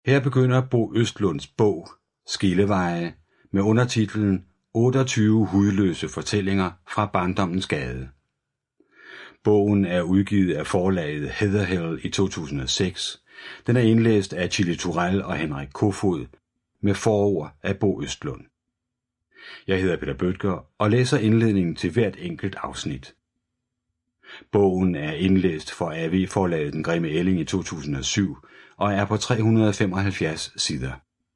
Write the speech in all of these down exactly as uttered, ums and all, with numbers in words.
Her begynder Bo Østlunds bog, Skilleveje, med undertitlen otteogtyve hudløse fortællinger fra barndommens gade. Bogen er udgivet af forlaget Heatherhill i to tusind og seks. Den er indlæst af Chili Turèll og Henrik Kofoed med forord af Bo Østlund. Jeg hedder Peter Bødker og læser indledningen til hvert enkelt afsnit. Bogen er indlæst for A V-forlaget Den Grimme Ælling i to tusind og syv og er på tre hundrede og femoghalvfjerds sider.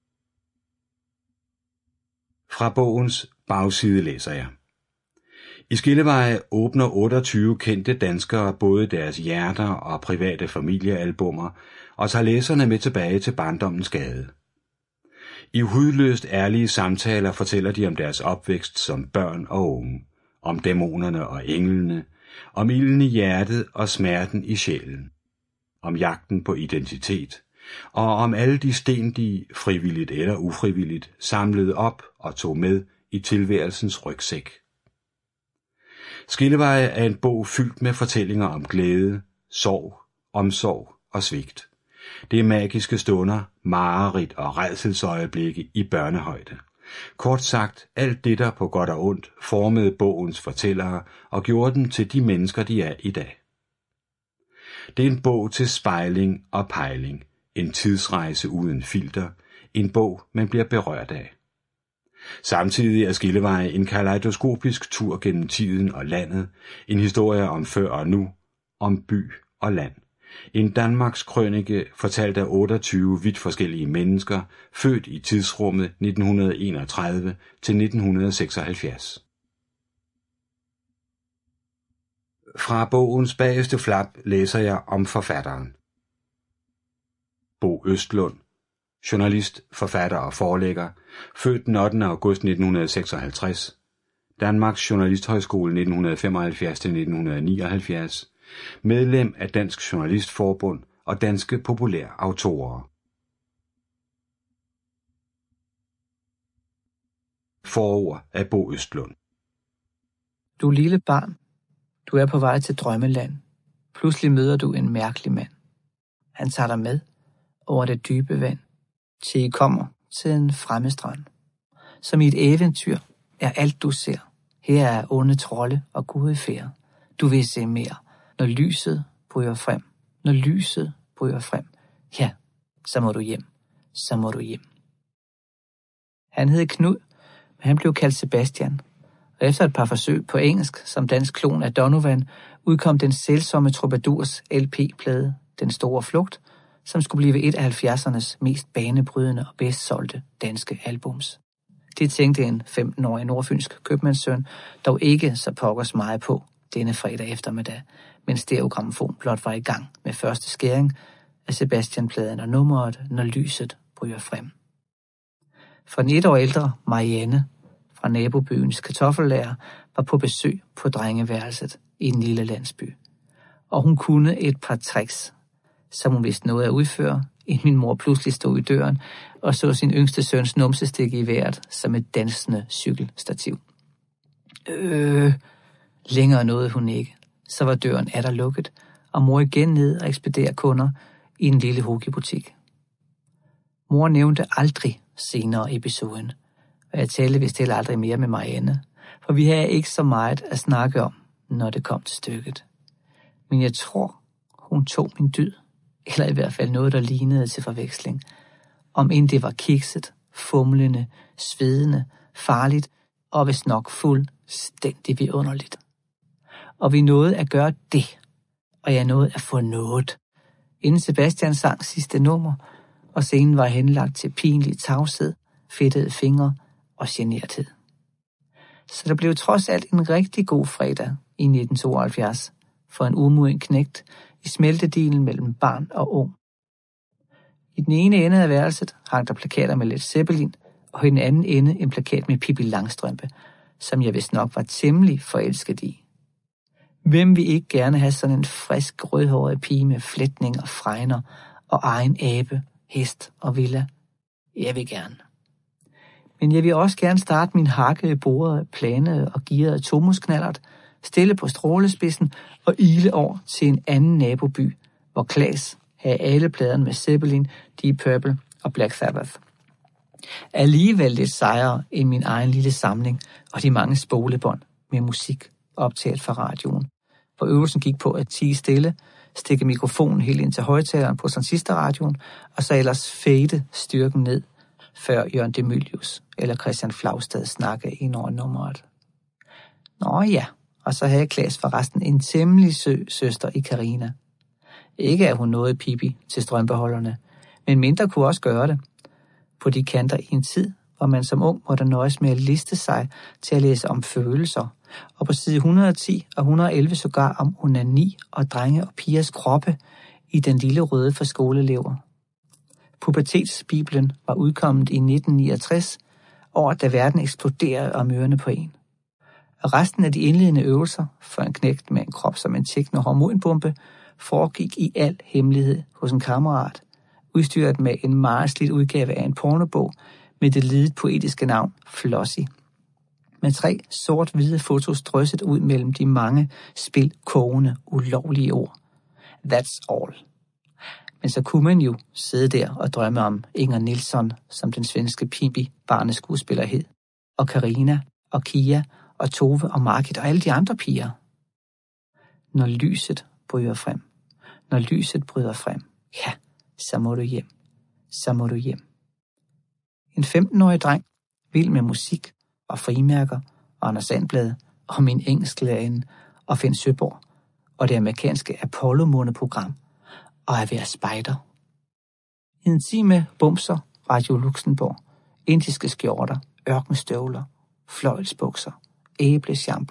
Fra bogens bagside læser jeg. I Skilleveje åbner otteogtyve kendte danskere både deres hjerter og private familiealbummer og tager læserne med tilbage til barndommens gade. I hudløst ærlige samtaler fortæller de om deres opvækst som børn og unge, om dæmonerne og englene, om ilden i hjertet og smerten i sjælen, om jagten på identitet, og om alle de sten, de frivilligt eller ufrivilligt samlede op og tog med i tilværelsens rygsæk. Skilleveje er en bog fyldt med fortællinger om glæde, sorg, omsorg og svigt. Det er magiske stunder, mareridt og rædselsøjeblikke i børnehøjde. Kort sagt, alt det der på godt og ondt formede bogens fortællere og gjorde dem til de mennesker, de er i dag. Det er en bog til spejling og pejling, en tidsrejse uden filter, en bog, man bliver berørt af. Samtidig er Skilleveje en kaleidoskopisk tur gennem tiden og landet, en historie om før og nu, om by og land. En Danmarks krønike fortalt af otteogtyve vidt forskellige mennesker, født i tidsrummet nitten enogtredive til nitten seksoghalvfjerds. Fra bogens bagerste flap læser jeg om forfatteren. Bo Østlund, journalist, forfatter og forlægger, født den ottende august nitten seksoghalvtreds, Danmarks Journalisthøjskole nitten femoghalvfjerds til nitten nioghalvfjerds, medlem af Dansk Journalistforbund og Danske Populære Autorer. Forord af Bo Østlund. Du lille barn, du er på vej til drømmeland. Pludselig møder du en mærkelig mand. Han tager dig med over det dybe vand, til I kommer til en fremmed strand. Som i et eventyr er alt du ser. Her er onde trolde og gode fære. Du vil se mere, når lyset bryder frem. Når lyset bryder frem, ja, så må du hjem. Så må du hjem. Han hed Knud, men han blev kaldt Sebastian. Og efter et par forsøg på engelsk som dansk klon af Donovan, udkom den sælsomme Troubadours L P-plade, Den Store Flugt, som skulle blive et af halvfjerdsernes mest banebrydende og bedst solgte danske albums. Det tænkte en femten-årig nordfynsk købmandssøn dog ikke så pokkers meget på denne fredag eftermiddag, mens stereogrammofon blot var i gang med første skæring af Sebastian-pladen og nummeret Når lyset bryder frem. For den et år ældre Marianne fra nabobyens kartoffellager var på besøg på drengeværelset i en lille landsby. Og hun kunne et par tricks, som hun vidste noget at udføre, inden min mor pludselig stod i døren og så sin yngste søns numsestik i vejret som et dansende cykelstativ. Øh, længere nåede hun ikke. Så var døren atter lukket, og mor igen ned og ekspederede kunder i en lille hockeybutik. Mor nævnte aldrig senere i episoden, og jeg talte vist heller aldrig mere med Marianne, for vi havde ikke så meget at snakke om, når det kom til stykket. Men jeg tror, hun tog min dyd, eller i hvert fald noget, der lignede til forveksling, om end det var kikset, fumlende, svedende, farligt og vist nok fuldstændig vidunderligt. Og vi nåede at gøre det, og jeg nåede at få noget, inden Sebastian sang sidste nummer, og scenen var henlagt til pinlig tavshed, fedtede fingre og generthed. Så der blev trods alt en rigtig god fredag i nitten tooghalvfjerds for en umoden knægt i smeltedilen mellem barn og ung. I den ene ende af værelset hang der plakater med Led Zeppelin, og i den anden ende en plakat med Pippi Langstrømpe, som jeg vist nok var temmelig forelsket i. Hvem vil ikke gerne have sådan en frisk rødhåret pige med flætning og fregner og egen abe, hest og villa? Jeg vil gerne. Men jeg vil også gerne starte min hakkede, borede, planede og gearede tomusknallert, stille på strålespidsen og ile over til en anden naboby, hvor Klaas havde alle pladerne med Zeppelin, Deep Purple og Black Sabbath. Alligevel lidt sejere end min egen lille samling og de mange spolebånd med musik optaget fra radioen, hvor øvelsen gik på at tie stille, stikke mikrofonen helt ind til højtaleren på transistorradioen, og så ellers fade styrken ned, før Jørgen de Mylius eller Christian Flagstad snakkede ind over nummeret. Nå ja, og så havde Claes forresten en temmelig sø søster i Karina. Ikke at hun nåede pipi til strømbeholderne, men mindre kunne også gøre det. På de kanter i en tid, hvor man som ung måtte nøjes med at liste sig til at læse om følelser, og på side et hundrede og ti og et hundrede og elleve sågar om onani og drenge og pigers kroppe i Den lille røde for skoleelever. Pubertetsbibelen var udkommet i nitten niogtres, året da verden eksploderede om ørerne på en. Og resten af de indledende øvelser for en knægt med en krop som en tekno-hormonbombe foregik i al hemmelighed hos en kammerat, udstyret med en meget slidt udgave af en pornobog med det lidet poetiske navn Flossie. Med tre sort-hvide fotos drysset ud mellem de mange spilkogende, ulovlige ord. That's all. Men så kunne man jo sidde der og drømme om Inger Nilsson, som den svenske Pippi barneskuespiller hed, og Karina, og Kia, og Tove, og Margit, og alle de andre piger. Når lyset bryder frem, når lyset bryder frem, ja, så må du hjem, så må du hjem. En femten-årig dreng, vild med musik og frimærker og Anders Sandblad og min engelsklærerinde og Finn Søborg og det amerikanske Apollo-måneprogram og at være spejder. En time bumser, Radio Luxembourg, indiske skjorter, ørkenstøvler, fløjlsbukser, æbleshampoo